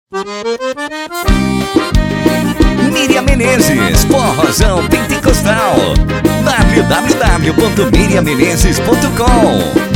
Miriam Menezes, forrozão pentecostal. www.miriamenezes.com.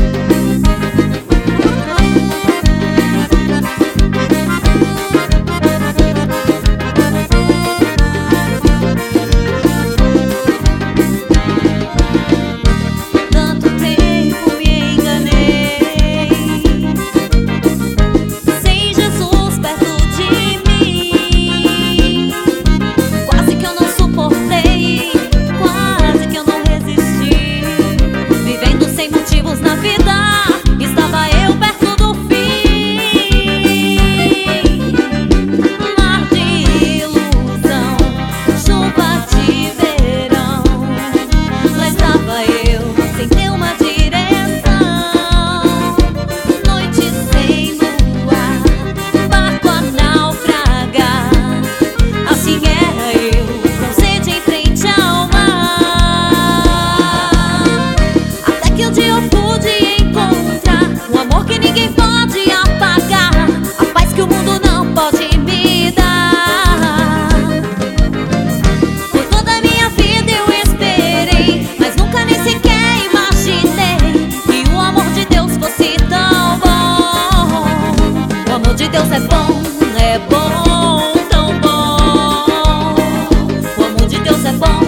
Deus é bom, tão bom. O amor de Deus é bom,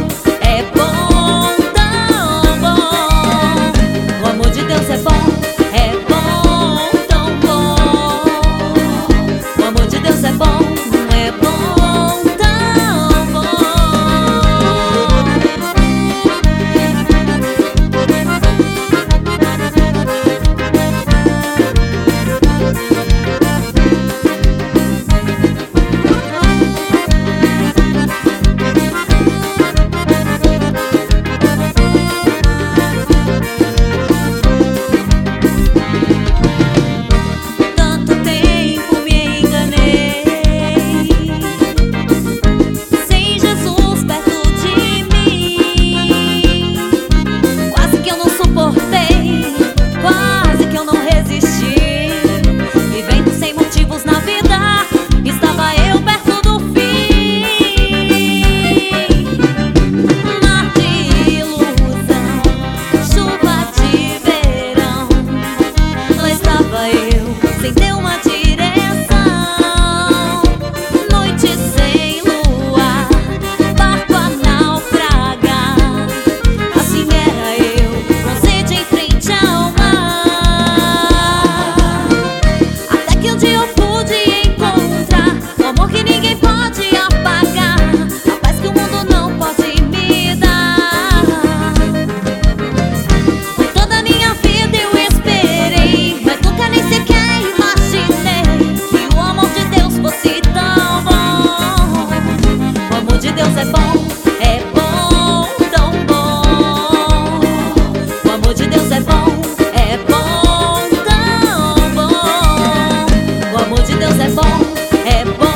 tão bom. O amor de Deus é bom, tão bom. O amor de Deus é bom, tão bom. Deus é bom, tão bom. O amor de Deus é bom, tão bom. O amor de Deus é bom,